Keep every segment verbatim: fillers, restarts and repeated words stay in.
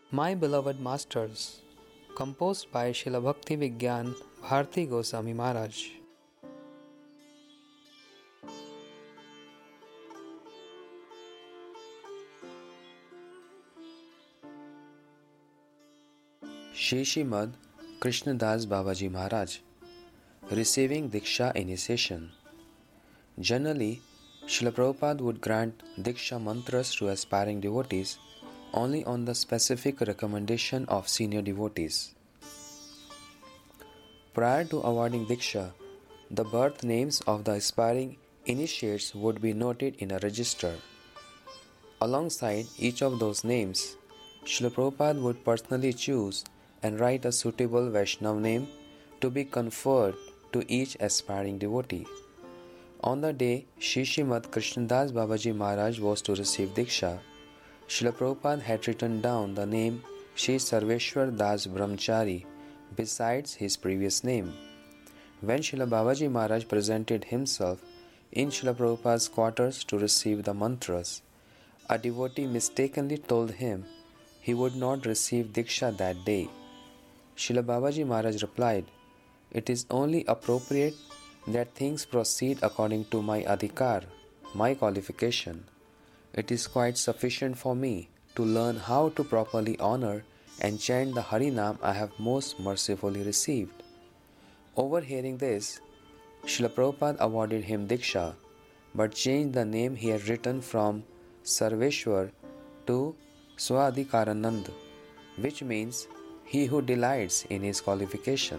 My Beloved Masters, composed by Srila Bhakti Vigyan Bharti Goswami Maharaj. Shri Srimad Krishnadas Babaji Maharaj, receiving Diksha initiation. Generally, Srila Prabhupada would grant Diksha mantras to aspiring devotees only on the specific recommendation of senior devotees. Prior to awarding Diksha, the birth names of the aspiring initiates would be noted in a register. Alongside each of those names, Srila Prabhupada would personally choose and write a suitable Vaishnav name to be conferred to each aspiring devotee. On the day Shri Srimad Krishnadas Babaji Maharaj was to receive Diksha, Srila Prabhupada had written down the name Shri Sarveshwar Das Brahmachari besides his previous name. When Srila Babaji Maharaj presented himself in Srila Prabhupada's quarters to receive the mantras, a devotee mistakenly told him he would not receive Diksha that day. Srila Babaji Maharaj replied, "It is only appropriate that things proceed according to my adhikar, my qualification. It is quite sufficient for me to learn how to properly honor and chant the Harinam I have most mercifully received." Overhearing this, Srila Prabhupada awarded him Diksha, but changed the name he had written from Sarveshwar to Swadhikaranand, which means he who delights in his qualification.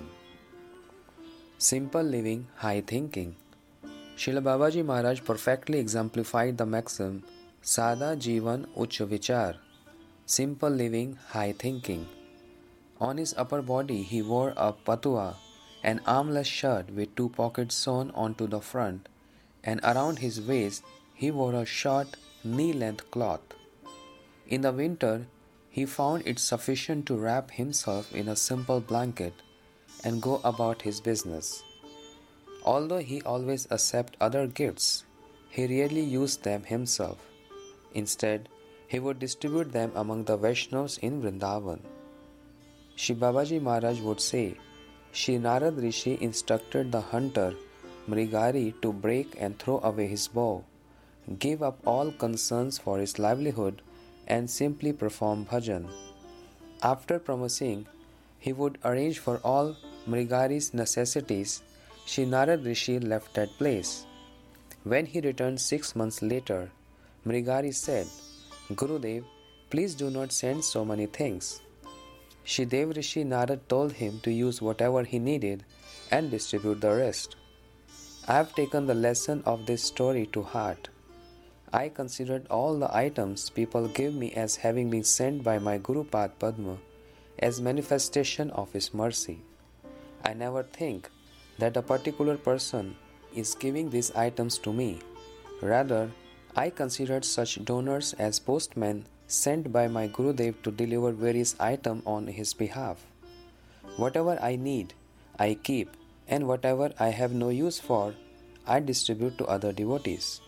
Simple living, high thinking. Srila Babaji Maharaj perfectly exemplified the maxim Sada Jivan Uch Vichar, simple living, high thinking. On his upper body he wore a patua, an armless shirt with two pockets sewn onto the front, and around his waist he wore a short, knee-length cloth. In the winter, he found it sufficient to wrap himself in a simple blanket and go about his business. Although he always accepted other gifts, he rarely used them himself. Instead, he would distribute them among the Vaishnavas in Vrindavan. Shri Babaji Maharaj would say, Shri Narad Rishi instructed the hunter Mrigari to break and throw away his bow, give up all concerns for his livelihood, and simply perform bhajan. After promising he would arrange for all Mrigari's necessities, Shri Narad Rishi left that place. When he returned six months later, Mrigari said, "Gurudev, please do not send so many things." Shri Dev Rishi Narad told him to use whatever he needed and distribute the rest. I have taken the lesson of this story to heart. I considered all the items people give me as having been sent by my Guru Pad Padma as manifestation of his mercy. I never think that a particular person is giving these items to me. Rather, I considered such donors as postmen sent by my Gurudev to deliver various items on his behalf. Whatever I need, I keep, and whatever I have no use for, I distribute to other devotees.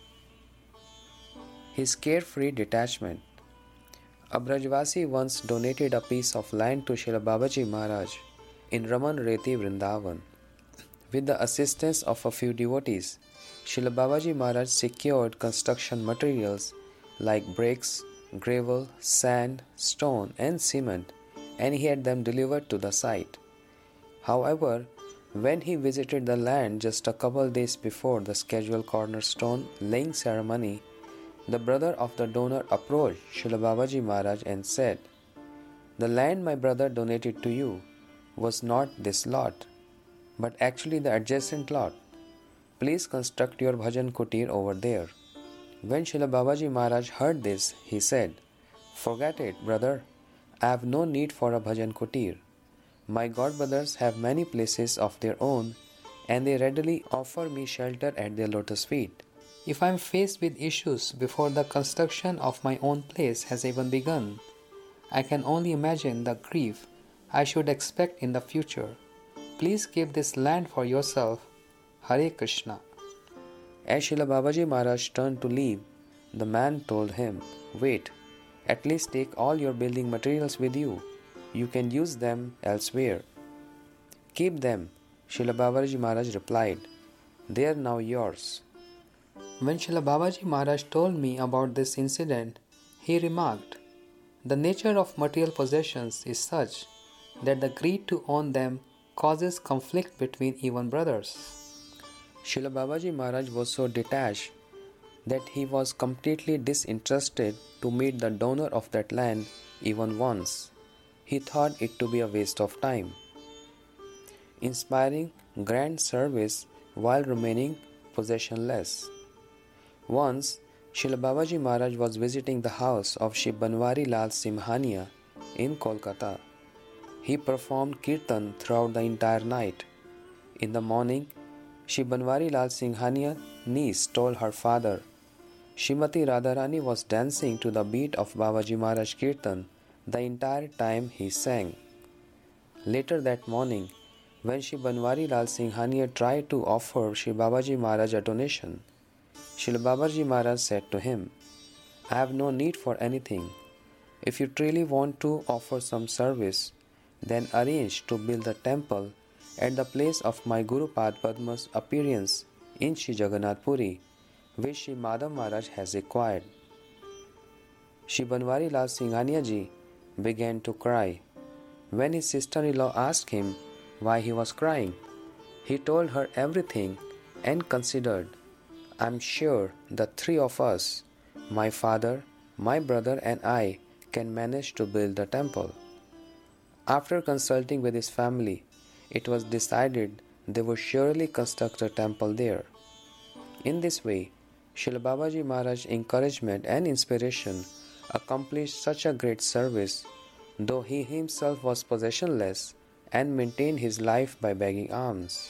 His carefree detachment. A Brajvasi once donated a piece of land to Srila Babaji Maharaj in Raman Reti Vrindavan. With the assistance of a few devotees, Srila Babaji Maharaj secured construction materials like bricks, gravel, sand, stone, and cement, and he had them delivered to the site. However, when he visited the land just a couple days before the scheduled cornerstone laying ceremony, the brother of the donor approached Srila Babaji Maharaj and said, "The land my brother donated to you was not this lot, but actually the adjacent lot. Please construct your bhajan kutir over there." When Srila Babaji Maharaj heard this, he said, "Forget it, brother. I have no need for a bhajan kutir. My godbrothers have many places of their own, and they readily offer me shelter at their lotus feet. If I am faced with issues before the construction of my own place has even begun, I can only imagine the grief I should expect in the future. Please keep this land for yourself. Hare Krishna." As Srila Babaji Maharaj turned to leave, the man told him, "Wait, At least take all your building materials with you. You can use them elsewhere. Keep them, Srila Babaji Maharaj replied. They are now yours. When Srila Babaji Maharaj told me about this incident, he remarked, "The nature of material possessions is such that the greed to own them causes conflict between even brothers." Srila Babaji Maharaj was so detached that he was completely disinterested to meet the donor of that land even once. He thought it to be a waste of time. Inspiring grand service while remaining possessionless. Once, Srila Babaji Maharaj was visiting the house of Shri Banwari Lal Simhania in Kolkata. He performed kirtan throughout the entire night. In the morning, Shri Banwari Lal Singhania's niece told her father, Srimati Radharani was dancing to the beat of Babaji Maharaj Kirtan the entire time he sang. Later that morning, when Shri Banwari Lal Singhania tried to offer Shri Babaji Maharaj a donation, Shri Babaji Maharaj said to him, "I have no need for anything. If you truly want to offer some service, then arrange to build a temple at the place of my Guru Pad Padma's appearance in Shri Jagannath Puri, which Shri Madhav Maharaj has acquired." Shri Banwari Lal Singhania ji began to cry. When his sister-in-law asked him why he was crying, he told her everything and considered, "I am sure the three of us, my father, my brother and I, can manage to build the temple." After consulting with his family, it was decided they would surely construct a temple there. In this way, Srila Babaji Maharaj's encouragement and inspiration accomplished such a great service, though he himself was possessionless and maintained his life by begging alms.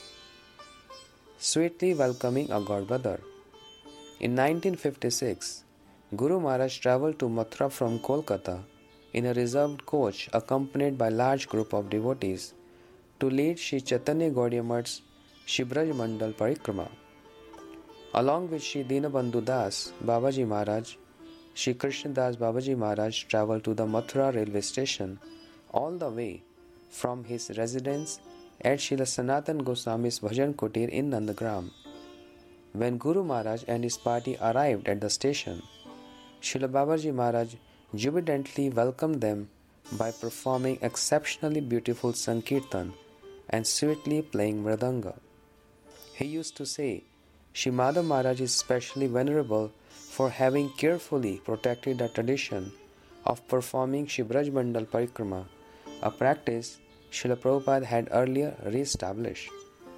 Sweetly welcoming a god brother. In nineteen fifty-six, Guru Maharaj travelled to Mathura from Kolkata in a reserved coach accompanied by a large group of devotees to lead Sri Chaitanya Gaudiya Math's Shri Braj Mandal Parikrama. Along with Sri Dinabandhu Das Babaji Maharaj, Sri Krishna Das Babaji Maharaj travelled to the Mathura railway station all the way from his residence at Srila Sanatan Goswami's Bhajan Kutir in Nandagram. When Guru Maharaj and his party arrived at the station, Srila Babaji Maharaj jubilantly welcomed them by performing exceptionally beautiful Sankirtan and sweetly playing Mridanga. He used to say, Shri Madhav Maharaj is specially venerable for having carefully protected the tradition of performing Shri Braj Mandal Parikrama, a practice Srila Prabhupada had earlier re-established.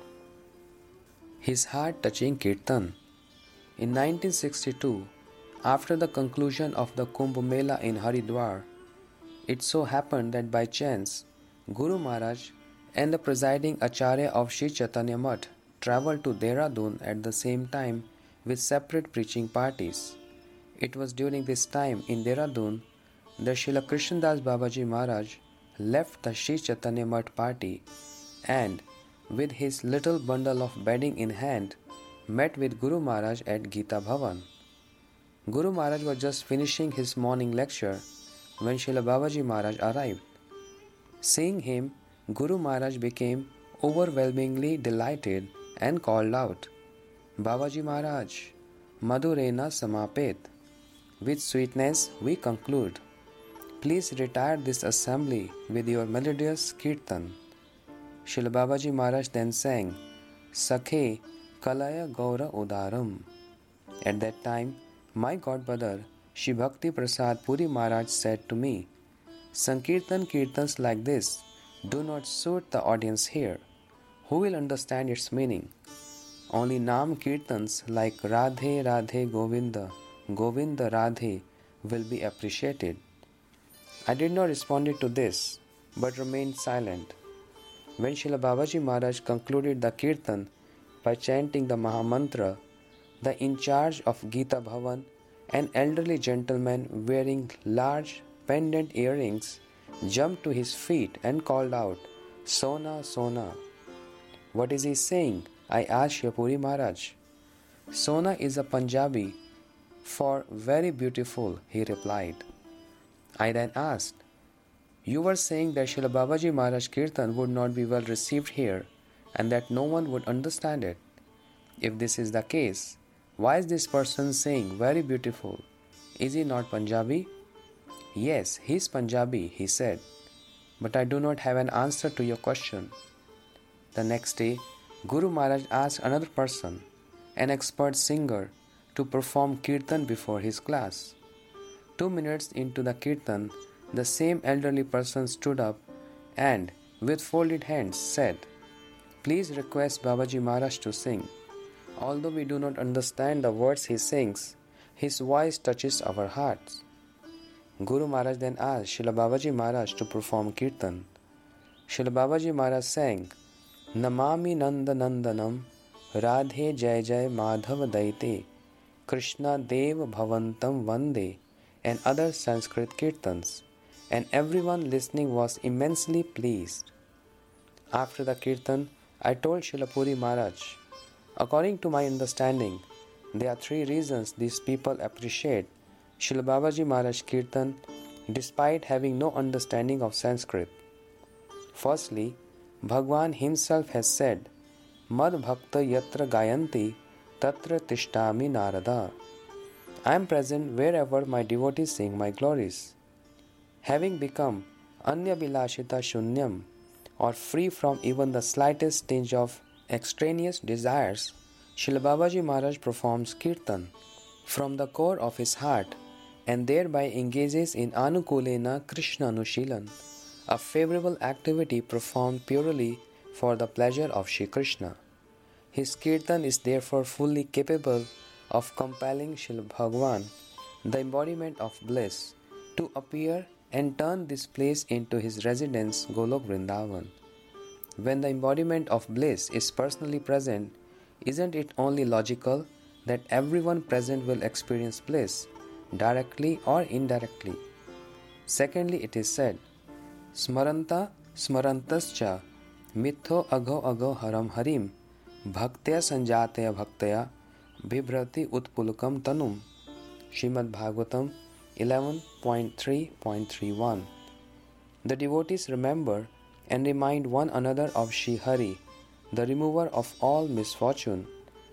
His heart-touching Kirtan. In nineteen sixty-two, after the conclusion of the Kumbh Mela in Haridwar, it so happened that by chance, Guru Maharaj and the presiding Acharya of Sri Chaitanya Math travelled to Dehradun at the same time with separate preaching parties. It was during this time in Dehradun that Srila Krishnadas Babaji Maharaj left the Sri Chaitanya Math party and, with his little bundle of bedding in hand, met with Guru Maharaj at Gita Bhavan. Guru Maharaj was just finishing his morning lecture when Srila Babaji Maharaj arrived. Seeing him, Guru Maharaj became overwhelmingly delighted and called out, "Babaji Maharaj, Madhurena Samapet." With sweetness we conclude. Please retire this assembly with your melodious kirtan. Srila Babaji Maharaj then sang, Sakhe Kalaya Gaura Udaram. At that time, my godbrother, Shri Bhakti Prasad Puri Maharaj said to me, Sankirtan Kirtans like this do not suit the audience here. Who will understand its meaning? Only Nam Kirtans like Radhe Radhe Govinda, Govinda Radhe will be appreciated. I did not respond to this, but remained silent. When Srila Babaji Maharaj concluded the Kirtan by chanting the Mahamantra, the in charge of Gita Bhavan, an elderly gentleman wearing large pendant earrings, jumped to his feet and called out, Sona, Sona. What is he saying? I asked Shri Puri Maharaj. Sona is a Punjabi for very beautiful, he replied. I then asked, "You were saying that Srila Babaji Maharaj Kirtan would not be well received here and that no one would understand it. If this is the case, why is this person saying very beautiful? Is he not Punjabi?" "Yes, he is Punjabi," he said, "but I do not have an answer to your question." The next day, Guru Maharaj asked another person, an expert singer, to perform kirtan before his class. Two minutes into the kirtan, the same elderly person stood up and, with folded hands, said, "Please request Babaji Maharaj to sing. Although we do not understand the words he sings, his voice touches our hearts." Guru Maharaj then asked Srila Babaji Maharaj to perform kirtan. Srila Babaji Maharaj sang, "Namami Nanda Nandanam, Radhe Jai Jai Madhav Daite, Krishna Dev Bhavantam Vande," and other Sanskrit kirtans, and everyone listening was immensely pleased. After the kirtan, I told Srila Puri Maharaj, "According to my understanding, there are three reasons these people appreciate Srila Babaji Maharaj Kirtan despite having no understanding of Sanskrit. Firstly, Bhagwan himself has said, 'Mad bhakta yatra gayanti tatra tishtami narada.' I am present wherever my devotees sing my glories. Having become anya bilashita shunyam, or free from even the slightest tinge of extraneous desires, Srila Babaji Maharaj performs kirtan from the core of his heart and thereby engages in Anukulena Krishna Anushilan, a favorable activity performed purely for the pleasure of Shri Krishna. His kirtan is therefore fully capable of compelling Srila Bhagwan, the embodiment of bliss, to appear and turn this place into his residence, Golok Vrindavan. When the embodiment of bliss is personally present, isn't it only logical that everyone present will experience bliss, directly or indirectly? Secondly, it is said, "Smaranta smarantascha mitho agho agho haram harim bhaktya sanjataya bhaktaya bibhrati utpulukam tanum." Srimad Bhagavatam eleven point three point thirty-one. The devotees remember and remind one another of Shri Hari, the remover of all misfortune.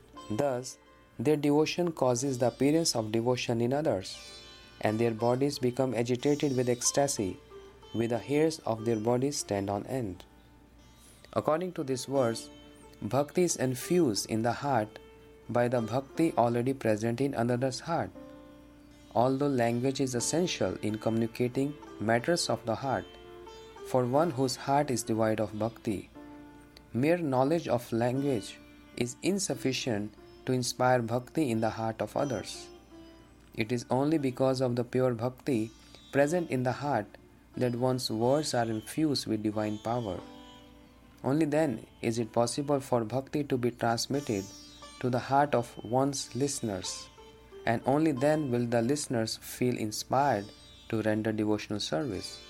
Thus, their devotion causes the appearance of devotion in others, and their bodies become agitated with ecstasy, with the hairs of their bodies stand on end. According to this verse, bhakti is infused in the heart by the bhakti already present in another's heart. Although language is essential in communicating matters of the heart, for one whose heart is devoid of bhakti, mere knowledge of language is insufficient to inspire bhakti in the heart of others. It is only because of the pure bhakti present in the heart that one's words are infused with divine power. Only then is it possible for bhakti to be transmitted to the heart of one's listeners, and only then will the listeners feel inspired to render devotional service.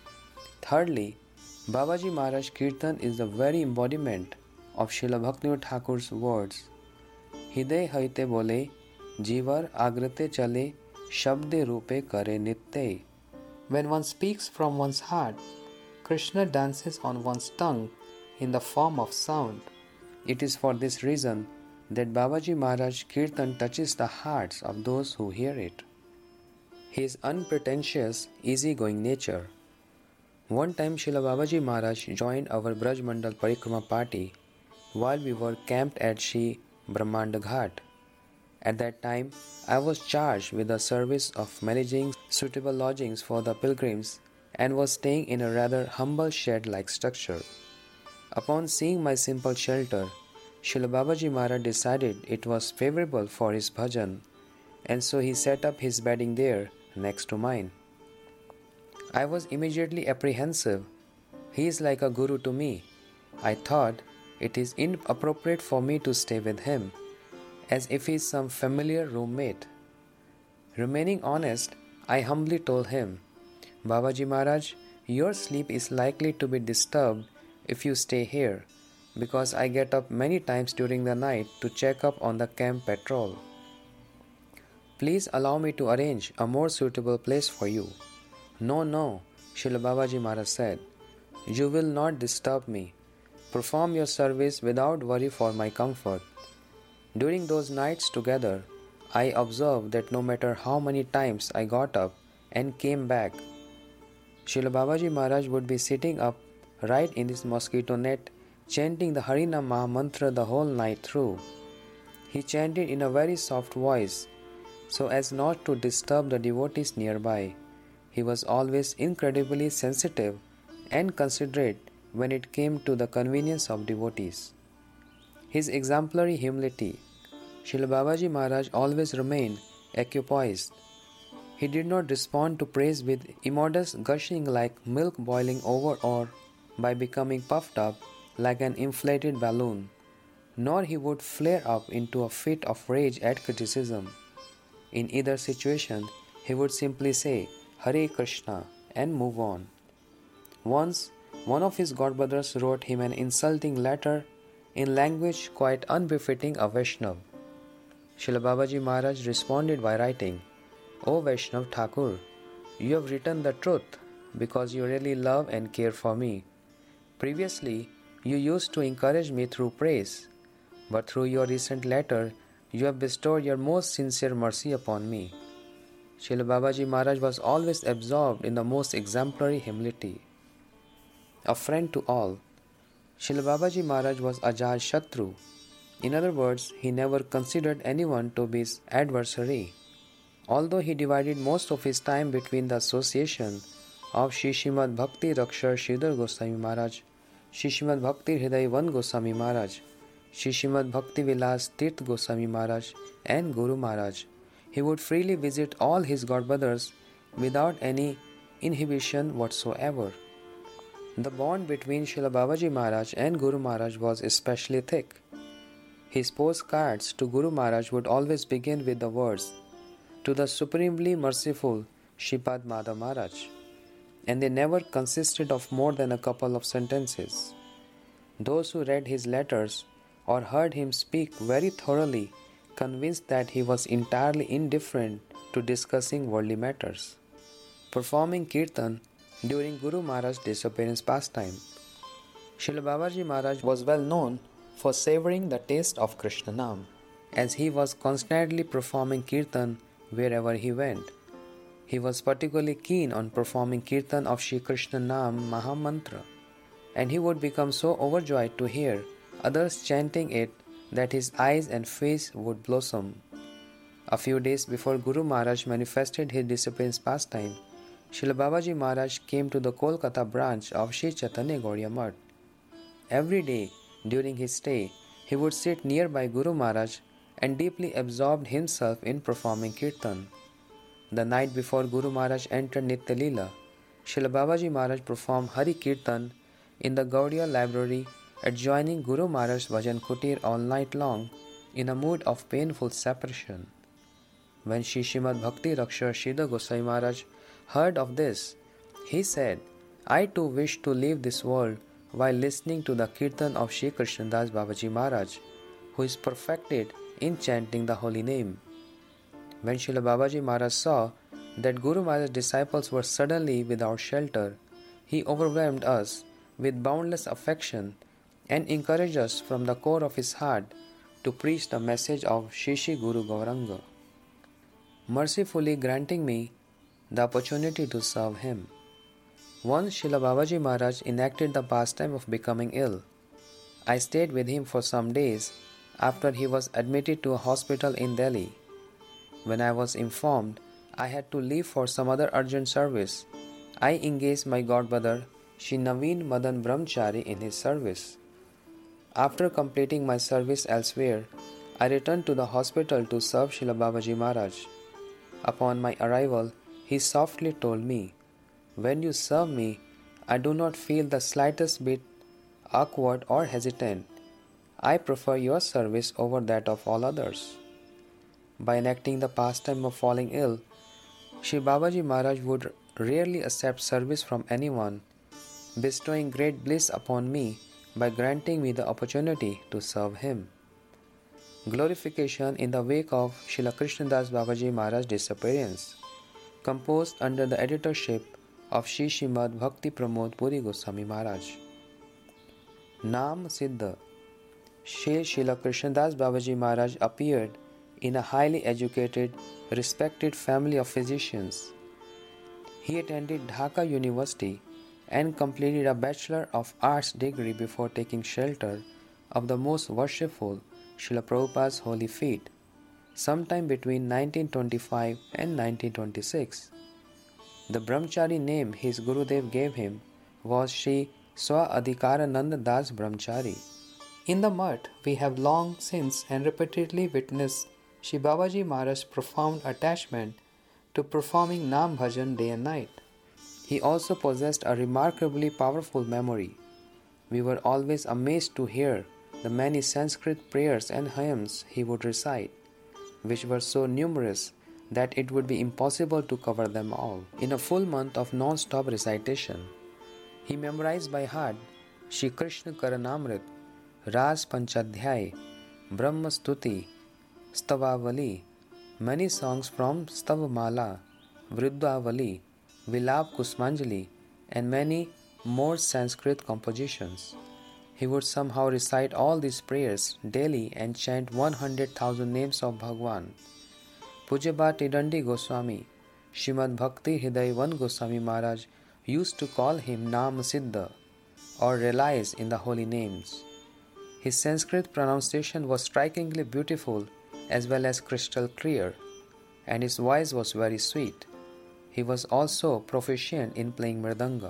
Thirdly, Babaji Maharaj Kirtan is the very embodiment of Srila Bhaktivinoda Thakur's words, "Hiday haite bole, jivar agrate chale, shabde rupe kare nitye." When one speaks from one's heart, Krishna dances on one's tongue in the form of sound. It is for this reason that Babaji Maharaj Kirtan touches the hearts of those who hear it. His unpretentious, easygoing nature. One time Srila Babaji Maharaj joined our Braj Mandal Parikrama party while we were camped at Shri Brahmanda Ghat. At that time, I was charged with the service of managing suitable lodgings for the pilgrims and was staying in a rather humble shed-like structure. Upon seeing my simple shelter, Srila Babaji Maharaj decided it was favorable for his bhajan, and so he set up his bedding there next to mine. I was immediately apprehensive. He is like a guru to me. I thought it is inappropriate for me to stay with him, as if he is some familiar roommate. Remaining honest, I humbly told him, "Babaji Maharaj, your sleep is likely to be disturbed if you stay here, because I get up many times during the night to check up on the camp patrol. Please allow me to arrange a more suitable place for you. No, no, Srila Babaji Maharaj said. You will not disturb me. Perform your service without worry for my comfort. During those nights together, I observed that no matter how many times I got up and came back, Srila Babaji Maharaj would be sitting up right in this mosquito net, chanting the Harinam Maha Mantra the whole night through. He chanted in a very soft voice, so as not to disturb the devotees nearby. He was always incredibly sensitive and considerate when it came to the convenience of devotees. His exemplary humility, Srila Babaji Maharaj always remained equipoised. He did not respond to praise with immodest gushing like milk boiling over or by becoming puffed up like an inflated balloon, nor he would flare up into a fit of rage at criticism. In either situation, he would simply say, Hare Krishna, and move on. Once, one of his godbrothers wrote him an insulting letter in language quite unbefitting a Vaishnav. Srila Babaji Maharaj responded by writing, O Vaishnav Thakur, you have written the truth because you really love and care for me. Previously, you used to encourage me through praise, but through your recent letter, you have bestowed your most sincere mercy upon me. Srila Babaji Maharaj was always absorbed in the most exemplary humility. A friend to all, Srila Babaji Maharaj was Ajat Shatru. In other words, he never considered anyone to be his adversary. Although he divided most of his time between the association of Shri Srimad Bhakti Rakshar Sridhar Goswami Maharaj, Shri Srimad Bhakti Hriday Van Goswami Maharaj, Shri Srimad Bhakti Vilas Tirth Goswami Maharaj, and Guru Maharaj, he would freely visit all his godbrothers without any inhibition whatsoever. The bond between Srila Babaji Maharaj and Guru Maharaj was especially thick. His postcards to Guru Maharaj would always begin with the words, To the Supremely Merciful Shripad Madhav Maharaj, and they never consisted of more than a couple of sentences. Those who read his letters or heard him speak very thoroughly convinced that he was entirely indifferent to discussing worldly matters. Performing kirtan during Guru Maharaj's disappearance pastime, Srila Babaji Maharaj was well known for savouring the taste of Krishna Nam, as he was constantly performing kirtan wherever he went. He was particularly keen on performing kirtan of Shri Krishna Nam Maha Mantra, and he would become so overjoyed to hear others chanting it that his eyes and face would blossom. A few days before Guru Maharaj manifested his disappearance pastime, Srila Babaji Maharaj came to the Kolkata branch of Sri Chaitanya Gauriya Math. Every day during his stay, he would sit nearby Guru Maharaj and deeply absorbed himself in performing kirtan. The night before Guru Maharaj entered Nitya Leela, Srila Babaji Maharaj performed Hari Kirtan in the Gaudiya library adjoining Guru Maharaj's Bhajan Kutir all night long in a mood of painful separation. When Shri Srimad Bhakti Rakshar Sridhar Goswami Maharaj heard of this, he said, I too wish to leave this world while listening to the kirtan of Shri Krishnadas Babaji Maharaj, who is perfected in chanting the holy name. When Srila Babaji Maharaj saw that Guru Maharaj's disciples were suddenly without shelter, he overwhelmed us with boundless affection and encouraged us from the core of his heart to preach the message of Shri Shri Guru Gauranga, mercifully granting me the opportunity to serve him. Once Srila Babaji Maharaj enacted the pastime of becoming ill. I stayed with him for some days after he was admitted to a hospital in Delhi. When I was informed I had to leave for some other urgent service, I engaged my godbrother Shri Naveen Madan Brahmachari in his service. After completing my service elsewhere, I returned to the hospital to serve Srila Babaji Maharaj. Upon my arrival, he softly told me, When you serve me, I do not feel the slightest bit awkward or hesitant. I prefer your service over that of all others. By enacting the pastime of falling ill, Shri Babaji Maharaj would rarely accept service from anyone, bestowing great bliss upon me by granting me the opportunity to serve him. Glorification in the wake of Srila Krishnadas Babaji Maharaj's disappearance, composed under the editorship of Shri Srimad Bhakti Pramod Puri Goswami Maharaj. Nam Siddha. Shri Srila Krishnadas Babaji Maharaj appeared in a highly educated, respected family of physicians. He attended Dhaka University and completed a Bachelor of Arts degree before taking shelter of the most worshipful Srila Prabhupada's holy feet, sometime between nineteen twenty-five and nineteen twenty-six. The Brahmachari name his Gurudev gave him was Sri Swa Adhikarananda Das Brahmachari. In the Mutt, we have long since and repeatedly witnessed Shri Babaji Maharaj's profound attachment to performing Nam Bhajan day and night. He also possessed a remarkably powerful memory. We were always amazed to hear the many Sanskrit prayers and hymns he would recite, which were so numerous that it would be impossible to cover them all in a full month of non-stop recitation. He memorized by heart Shri Krishna Karanamrit, Ras Panchadhyay, Brahma Stuti, Stavavali, many songs from Stavamala, Vriddhavali, Vilap Kusmanjali, and many more Sanskrit compositions. He would somehow recite all these prayers daily and chant one hundred thousand names of Bhagwan. Pujyabha Tidandi Goswami, Srimad Bhakti Hridayavan Goswami Maharaj used to call him Nam Siddha, or relies in the holy names. His Sanskrit pronunciation was strikingly beautiful as well as crystal clear, and his voice was very sweet. He was also proficient in playing mridanga.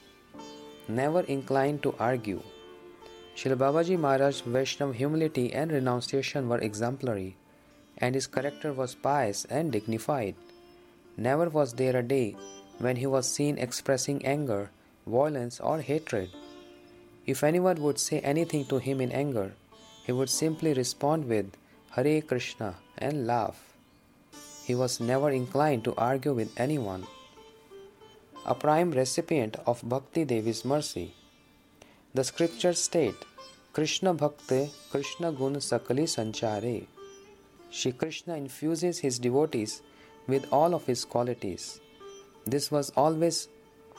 Never inclined to argue, Srila Babaji Maharaj's Vaishnava humility and renunciation were exemplary, and his character was pious and dignified. Never was there a day when he was seen expressing anger, violence, or hatred. If anyone would say anything to him in anger, he would simply respond with Hare Krishna and laugh. He was never inclined to argue with anyone. A prime recipient of Bhakti Devi's mercy. The scriptures state, Krishna Bhakte Krishna Gun Sakali Sanchare. Shri Krishna infuses his devotees with all of his qualities. This was always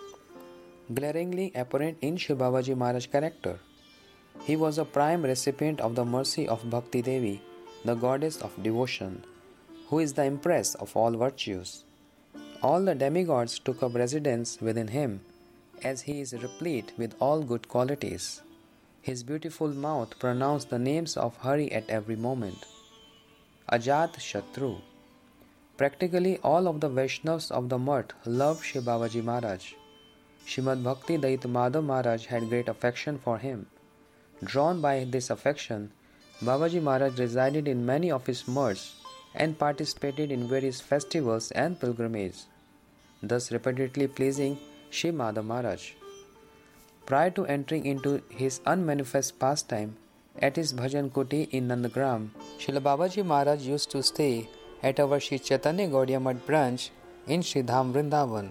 glaringly apparent in Shri Babaji Maharaj's character. He was a prime recipient of the mercy of Bhakti Devi, the goddess of devotion, who is the empress of all virtues. All the demigods took up residence within him, as he is replete with all good qualities. His beautiful mouth pronounced the names of Hari at every moment. Ajat Shatru. Practically all of the Vaishnavas of the Mutt loved Shri Babaji Maharaj. Srimad Bhakti Dait Madhav Maharaj had great affection for him. Drawn by this affection, Babaji Maharaj resided in many of his mutts and participated in various festivals and pilgrimages, thus repeatedly pleasing Shri Madhav Maharaj. Prior to entering into his unmanifest pastime at his bhajan kuti in Nandagram, Srila Babaji Maharaj used to stay at our Sri Chaitanya Gaudiya Mutt branch in Sri Dham Vrindavan.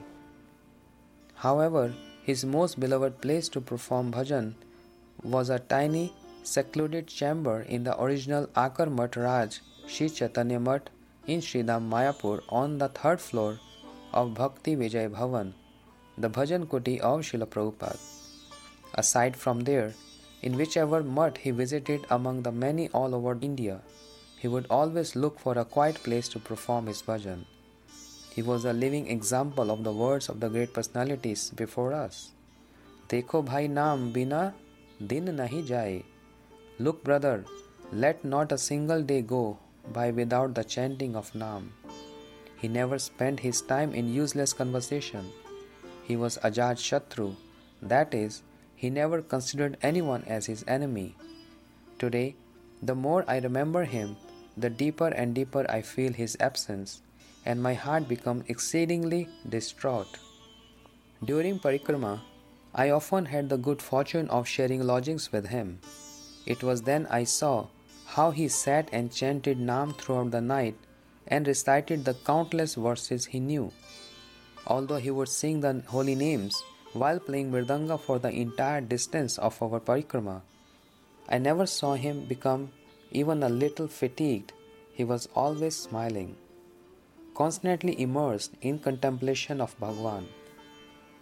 However, his most beloved place to perform bhajan was a tiny, secluded chamber in the original Akar Mutt Raj Sri Chaitanya Mutt in Sridham Mayapur on the third floor of Bhakti Vijay Bhavan, the bhajan kuti of Srila Prabhupada. Aside from there, in whichever mutt he visited among the many all over India, he would always look for a quiet place to perform his bhajan. He was a living example of the words of the great personalities before us. Dekho bhai naam bina din nahi jaye. Look brother, let not a single day go by without the chanting of Naam. He never spent his time in useless conversation. He was Ajat Shatru, that is, he never considered anyone as his enemy. Today, the more I remember him, the deeper and deeper I feel his absence, and my heart becomes exceedingly distraught. During parikrama, I often had the good fortune of sharing lodgings with him. It was then I saw how he sat and chanted Naam throughout the night and recited the countless verses he knew. Although he would sing the holy names while playing mridanga for the entire distance of our parikrama, I never saw him become even a little fatigued. He was always smiling, constantly immersed in contemplation of Bhagwan.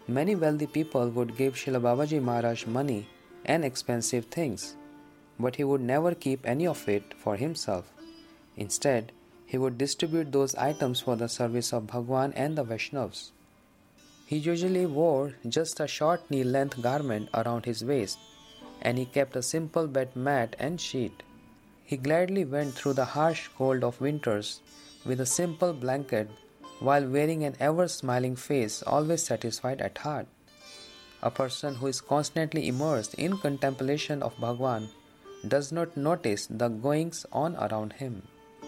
Many wealthy people would give Srila Babaji Maharaj money and expensive things, but he would never keep any of it for himself. Instead, he would distribute those items for the service of Bhagwan and the Vaishnavas. He usually wore just a short knee-length garment around his waist, and he kept a simple bed mat and sheet. He gladly went through the harsh cold of winters with a simple blanket while wearing an ever-smiling face, always satisfied at heart. A person who is constantly immersed in contemplation of Bhagwan does not notice the goings-on around him.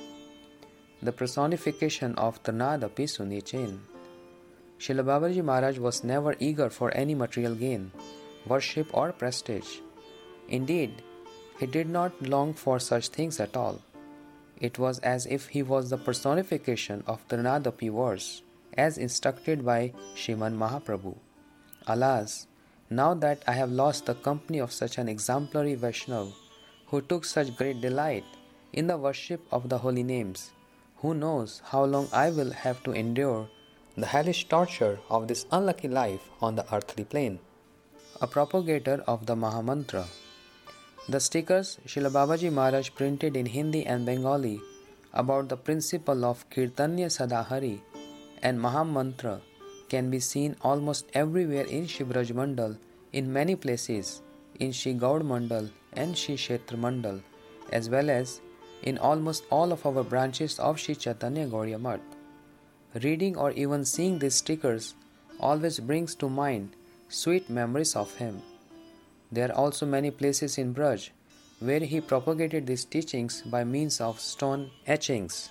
The personification of Trinadapi Sunichen. Srila Babaji Maharaj was never eager for any material gain, worship or prestige. Indeed, he did not long for such things at all. It was as if he was the personification of Trinadapi verse, as instructed by Sriman Mahaprabhu. Alas, now that I have lost the company of such an exemplary Vaishnava, who took such great delight in the worship of the holy names, who knows how long I will have to endure the hellish torture of this unlucky life on the earthly plane. A propagator of the Mahamantra. The stickers Srila Babaji Maharaj printed in Hindi and Bengali about the principle of Kirtanya Sadahari and Mahamantra can be seen almost everywhere in Shri Braj Mandal, in many places in Shri Gaud Mandal and Shri Kshetra Mandal, as well as in almost all of our branches of Shri Chaitanya Gauriya Math. Reading or even seeing these stickers always brings to mind sweet memories of him. There are also many places in Braj where he propagated these teachings by means of stone etchings.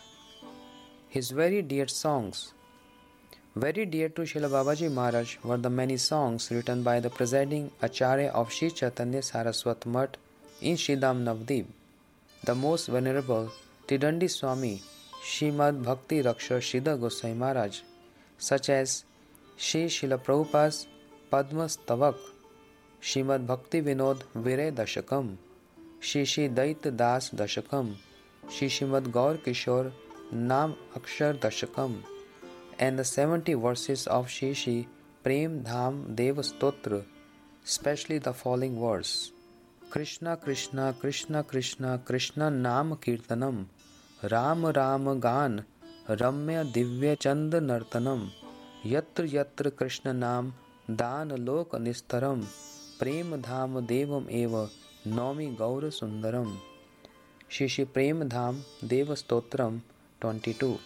His very dear songs. Very dear to Srila Babaji Maharaj were the many songs written by the presiding Acharya of Shri Chaitanya Saraswat Math in Shridham Navdeep, the most venerable Tidandi Swami Srimad Bhakti Raksha Siddha Gosai Maharaj, such as Shri Srila Prabhupada's Padma Stavak, Srimad Bhakti Vinod Viray Dashakam, Shri Shri Daita Das Dashakam, Shri Srimad Gaur Kishore Nam Akshar Dashakam, and the seventy verses of Shri Shri Prem Dham Dev Stotra, especially the following verse: Krishna Krishna Krishna Krishna Krishna Nam Kirtanam, Ram Ram Gan Ramya Divya Chand Nartanam, Yatra Yatra Krishna Nam Dan Lok Nistaram, Prem Dham Devam Eva Nomi Gaura Sundaram. Shri Shri Prem Dham Deva Stotram twenty-two.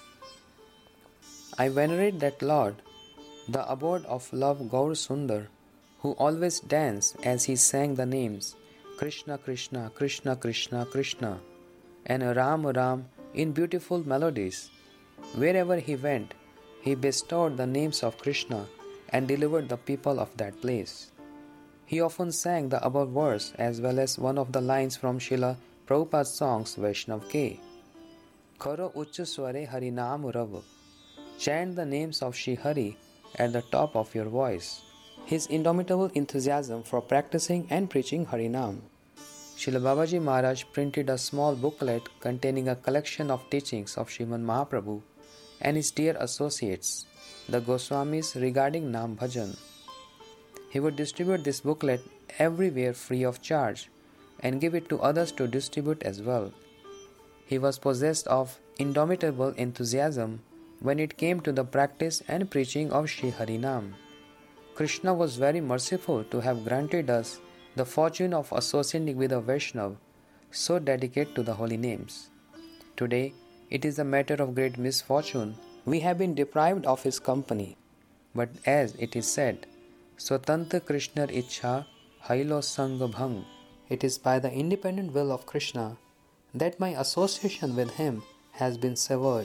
I venerate that Lord, the abode of love Gaur Sundar, who always danced as he sang the names Krishna Krishna Krishna Krishna Krishna and Ram Ram in beautiful melodies. Wherever he went, he bestowed the names of Krishna and delivered the people of that place. He often sang the above verse as well as one of the lines from Srila Prabhupada's songs Vaishnav Ke. Karo Ucha Sware Harinam Rav. Chant the names of Shri Hari at the top of your voice. His indomitable enthusiasm for practicing and preaching Harinam. Srila Babaji Maharaj printed a small booklet containing a collection of teachings of Sriman Mahaprabhu and his dear associates, the Goswamis, regarding Nam Bhajan. He would distribute this booklet everywhere free of charge and give it to others to distribute as well. He was possessed of indomitable enthusiasm when it came to the practice and preaching of Shri Harinam. Krishna was very merciful to have granted us the fortune of associating with a Vaishnava so dedicated to the holy names. Today, it is a matter of great misfortune we have been deprived of his company. But as it is said, Swatantra Krishna Ichha Hailo Sangha Bhang. It is by the independent will of Krishna that my association with him has been severed.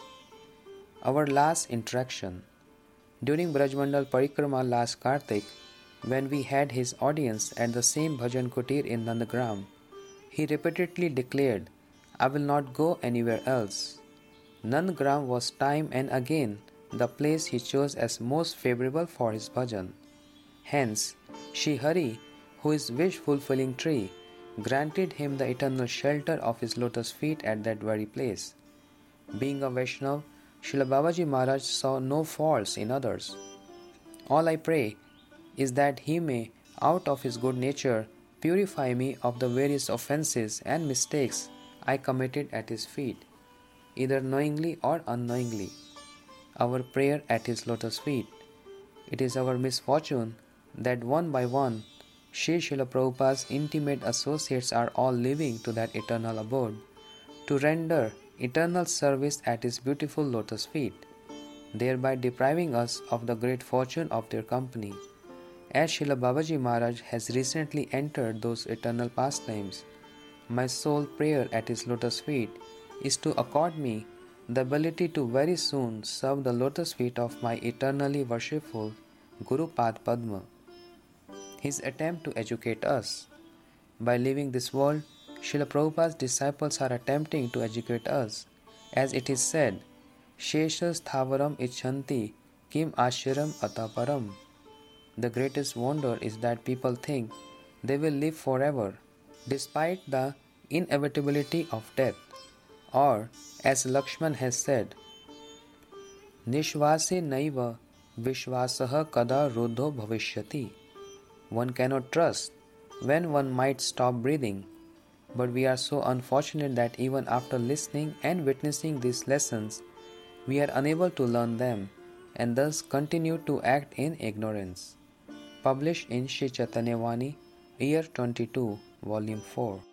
Our last interaction. During Brajmandal Parikrama last Kartik, when we had his audience at the same Bhajan Kutir in Nandagram, he repeatedly declared, I will not go anywhere else. Nandagram was time and again the place he chose as most favorable for his bhajan. Hence, Shri Hari, who is wish-fulfilling tree, granted him the eternal shelter of his lotus feet at that very place. Being a Vaishnava, Srila Babaji Maharaj saw no faults in others. All I pray is that He may, out of His good nature, purify me of the various offenses and mistakes I committed at His feet, either knowingly or unknowingly. Our prayer at His lotus feet. It is our misfortune that one by one, Sri Srila Prabhupada's intimate associates are all leaving to that eternal abode, to render eternal service at His beautiful lotus feet, thereby depriving us of the great fortune of their company. As Srila Babaji Maharaj has recently entered those eternal pastimes, my sole prayer at His lotus feet is to accord me the ability to very soon serve the lotus feet of my eternally worshipful Guru Pad Padma. His attempt to educate us. By leaving this world, Srila Prabhupada's disciples are attempting to educate us. As it is said, Sheshas Thavaram Ichanti Kim Ashiram Ataparam. The greatest wonder is that people think they will live forever, despite the inevitability of death. Or, as Lakshman has said, Nishvase Naiva Vishvasaha Kada Ruddho Bhavishyati. One cannot trust when one might stop breathing, but we are so unfortunate that even after listening and witnessing these lessons, we are unable to learn them and thus continue to act in ignorance. Published in Sri Chaitanya Vani, Year twenty-two, Volume four.